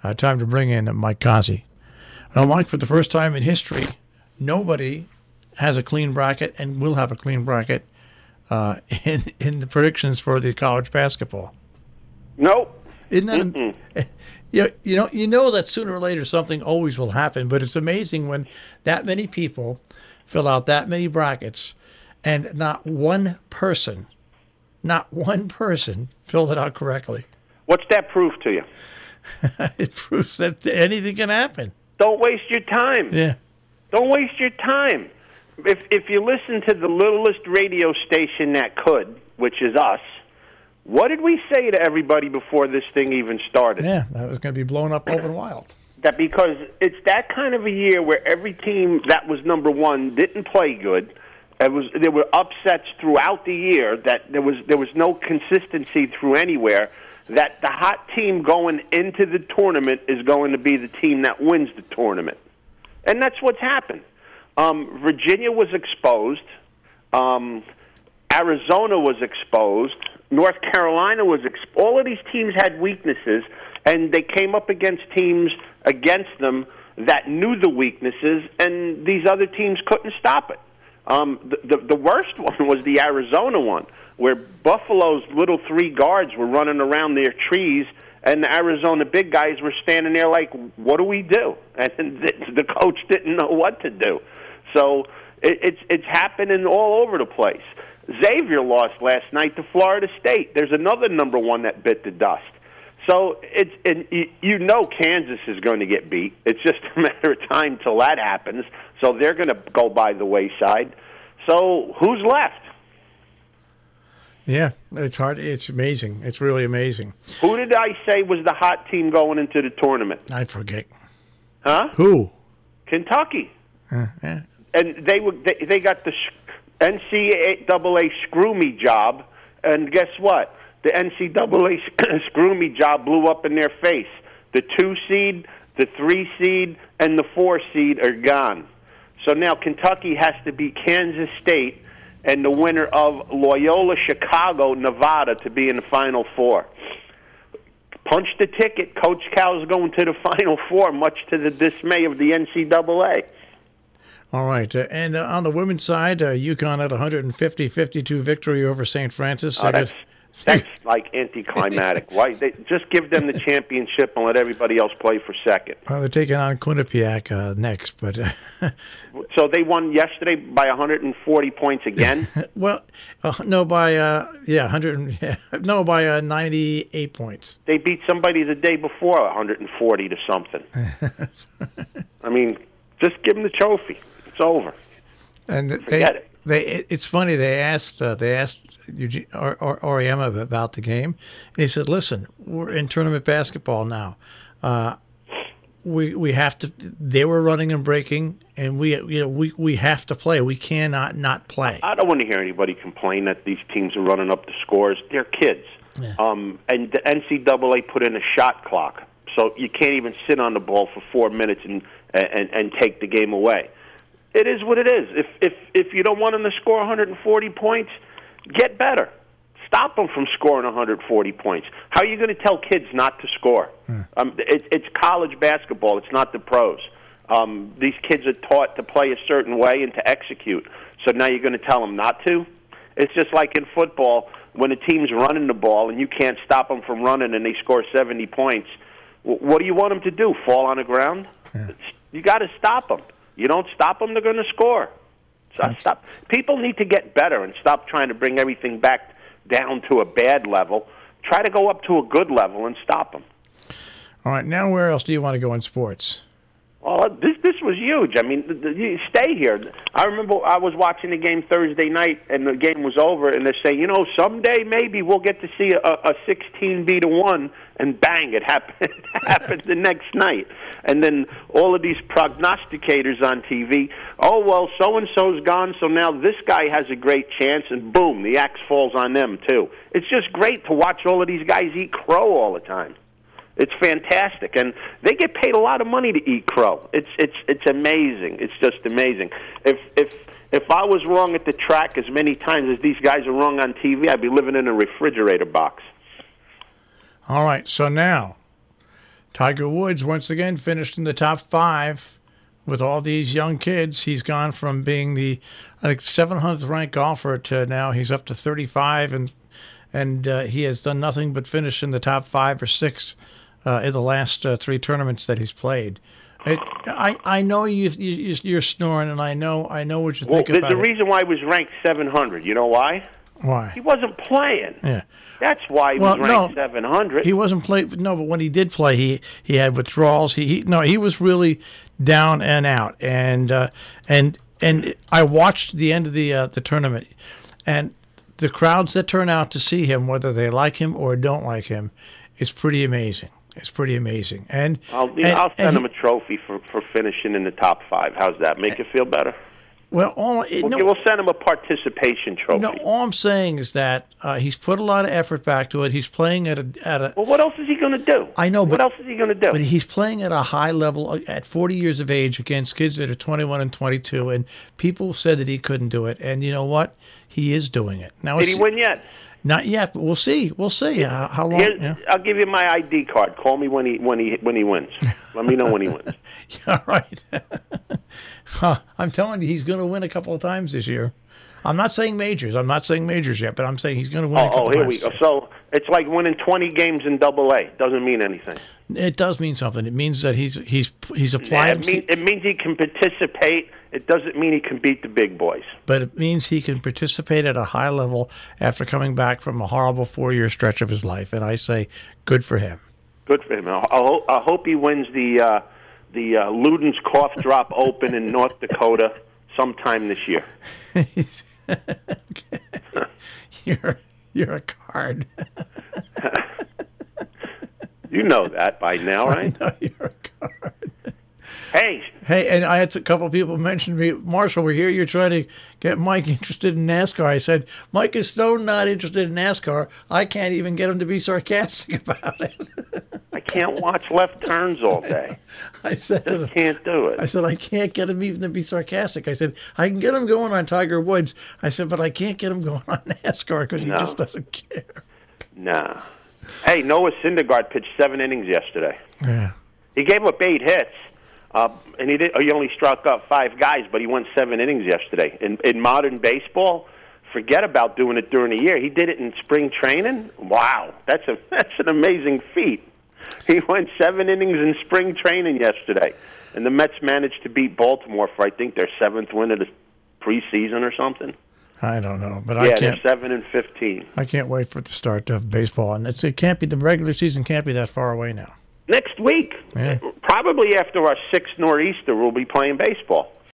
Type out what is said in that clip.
time to bring in Mike Kazi. Well, Mike, for the first time in history, nobody has a clean bracket and will have a clean bracket in the predictions for the college basketball. Nope. Isn't that you know that sooner or later something always will happen, but it's amazing when that many people fill out that many brackets and not one person filled it out correctly. What's that proof to you? It proves that anything can happen. Don't waste your time. Yeah. Don't waste your time. If you listen to the littlest radio station that could, which is us, what did we say to everybody before this thing even started? Yeah, that was going to be blown up open wild. That because it's that kind of a year where every team that was number one didn't play good. There were upsets throughout the year. That there was no consistency through anywhere. That the hot team going into the tournament is going to be the team that wins the tournament, and that's what's happened. Virginia was exposed. Arizona was exposed. North Carolina was all of these teams had weaknesses, and they came up against teams against them that knew the weaknesses, and these other teams couldn't stop it. The worst one was the Arizona one, where Buffalo's little three guards were running around their trees, and the Arizona big guys were standing there like, what do we do? And the coach didn't know what to do. So it's happening all over the place. Xavier lost last night to Florida State. There's another number one that bit the dust. So Kansas is going to get beat. It's just a matter of time till that happens. So they're going to go by the wayside. So who's left? Yeah, it's hard. It's amazing. It's really amazing. Who did I say was the hot team going into the tournament? I forget. Huh? Who? Kentucky. Yeah. And they got the NCAA screw me job, and guess what? The NCAA screw me job blew up in their face. The 2 seed, the 3 seed, and the 4 seed are gone. So now Kentucky has to beat Kansas State and the winner of Loyola Chicago, Nevada, to be in the Final Four. Punch the ticket. Coach Cal's going to the Final Four, much to the dismay of the NCAA. All right. And on the women's side, UConn had a 150-52 victory over St. Francis. That's like anticlimactic. Why? They just give them the championship and let everybody else play for second. Well, they're taking on Quinnipiac next, but so they won yesterday by 140 points again. Well, by 98 points. They beat somebody the day before 140 to something. I mean, just give them the trophy. It's over. And Forget it. It's funny. They asked Eugene Auriemma about the game, and he said, "Listen, we're in tournament basketball now. We have to. They were running and breaking, and we have to play. We cannot not play." I don't want to hear anybody complain that these teams are running up the scores. They're kids, Yeah. And the NCAA put in a shot clock, so you can't even sit on the ball for 4 minutes and take the game away. It is what it is. If you don't want them to score 140 points, get better. Stop them from scoring 140 points. How are you going to tell kids not to score? It's college basketball. It's not the pros. These kids are taught to play a certain way and to execute. So now you're going to tell them not to? It's just like in football, when a team's running the ball and you can't stop them from running and they score 70 points, what do you want them to do, fall on the ground? Yeah. You got to stop them. You don't stop them, they're going to score. So stop. People need to get better and stop trying to bring everything back down to a bad level. Try to go up to a good level and stop them. All right, now where else do you want to go in sports? Well, this was huge. I mean, you stay here. I remember I was watching the game Thursday night, and the game was over, and they're saying, someday maybe we'll get to see a 16-1, and bang, it happened. It happened the next night. And then all of these prognosticators on TV, so-and-so's gone, so now this guy has a great chance, and boom, the axe falls on them, too. It's just great to watch all of these guys eat crow all the time. It's fantastic, and they get paid a lot of money to eat crow. It's amazing. It's just amazing. If I was wrong at the track as many times as these guys are wrong on TV, I'd be living in a refrigerator box. All right, so now Tiger Woods, once again, finished in the top 5 with all these young kids. He's gone from being the, I think, 700th ranked golfer to now he's up to 35, and he has done nothing but finish in the top 5 or 6 in the last 3 tournaments that he's played. I know you're snoring, and I know what you think about the it. reason why he was ranked 700, you know why? Why? He wasn't playing. Yeah. That's why he was ranked 700. He wasn't playing. No, but when he did play, he had withdrawals. He was really down and out. And I watched the end of the tournament, and the crowds that turn out to see him, whether they like him or don't like him, is pretty amazing. It's pretty amazing. And I'll send him a trophy for finishing in the top 5. How's that? Make you feel better? Well, we'll send him a participation trophy. No, all I'm saying is that he's put a lot of effort back to it. He's playing at a. Well, what else is he going to do? I know, what else is he going to do? But he's playing at a high level at 40 years of age against kids that are 21 and 22, and people said that he couldn't do it. And you know what? He is doing it. Now, did he win yet? Not yet, but we'll see. We'll see how long. I'll give you my ID card. Call me when he wins. Let me know when he wins. Yeah, right. I'm telling you, he's going to win a couple of times this year. I'm not saying majors. I'm not saying majors yet, but I'm saying he's going to win a couple of times. Oh, here we go. So it's like winning 20 games in AA. Doesn't mean anything. It does mean something. It means that he's applying. It means he can participate. It doesn't mean he can beat the big boys. But it means he can participate at a high level after coming back from a horrible 4-year stretch of his life. And I say, good for him. Good for him. I hope he wins the Luden's Cough Drop Open in North Dakota sometime this year. You're a card. You know that by now, right? I know you're a card. Hey, and I had a couple of people mention to me, Marshall, we're here. You're trying to get Mike interested in NASCAR. I said, Mike is so not interested in NASCAR, I can't even get him to be sarcastic about it. I can't watch left turns all day. I said, can't do it. I said, I can't get him even to be sarcastic. I said, I can get him going on Tiger Woods. I said, but I can't get him going on NASCAR because he just doesn't care. Nah. Hey, Noah Syndergaard pitched 7 innings yesterday. Yeah. He gave up 8 hits. And he only struck out 5 guys, but he won 7 innings yesterday. In modern baseball, forget about doing it during the year. He did it in spring training. Wow, that's an amazing feat. He went 7 innings in spring training yesterday, and the Mets managed to beat Baltimore for I think their 7th win of the preseason or something. I don't know, but they're 7-15. I can't wait for it to start of baseball, and it can't be the regular season can't be that far away now. Next week, probably after our 6th nor'easter, we'll be playing baseball.